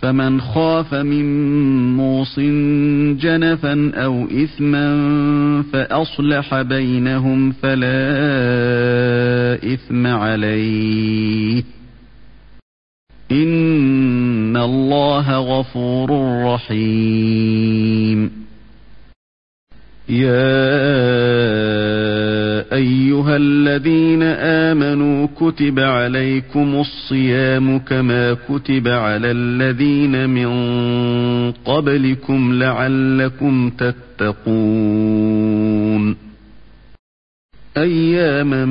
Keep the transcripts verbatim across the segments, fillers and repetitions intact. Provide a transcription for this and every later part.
فمن خاف من موص جنفا أو إثما فأصلح بينهم فلا إثم عليه إن الله غفور رحيم. يا أيها الذين آمنوا كتب عليكم الصيام كما كتب على الذين من قبلكم لعلكم تتقون أياما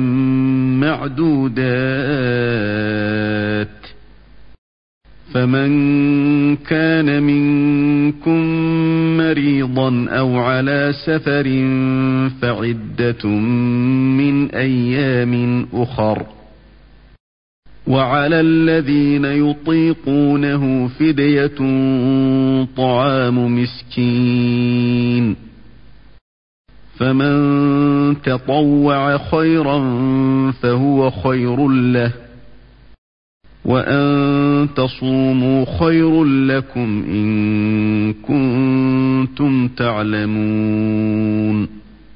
معدودات فمن كان منكم مريضا أو على سفر فعدة من أيام أخر وعلى الذين يطيقونه فدية طعام مسكين فمن تطوع خيرا فهو خير له وأن تصوموا خير لكم إن كنتم تعلمون.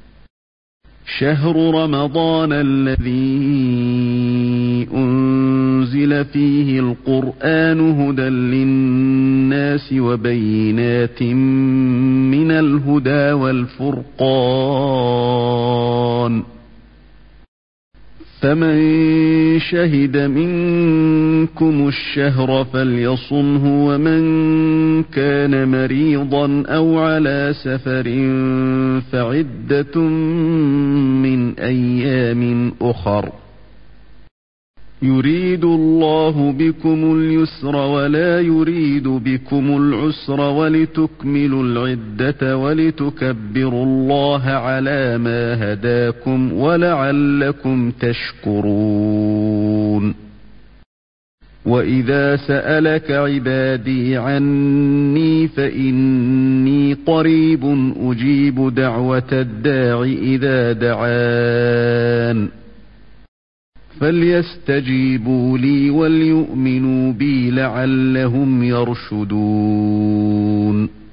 شهر رمضان الذي أنزل فيه القرآن هدى للناس وبينات من الهدى والفرقان فمن شهد منكم الشهر فليصمه ومن كان مريضا أو على سفر فعدة من أيام أخر يريد الله بكم اليسر ولا يريد بكم العسر ولتكملوا العدة ولتكبروا الله على ما هداكم ولعلكم تشكرون. وإذا سألك عبادي عني فإني قريب أجيب دعوة الداع إذا دعان فليستجيبوا لي وليؤمنوا بي لعلهم يرشدون.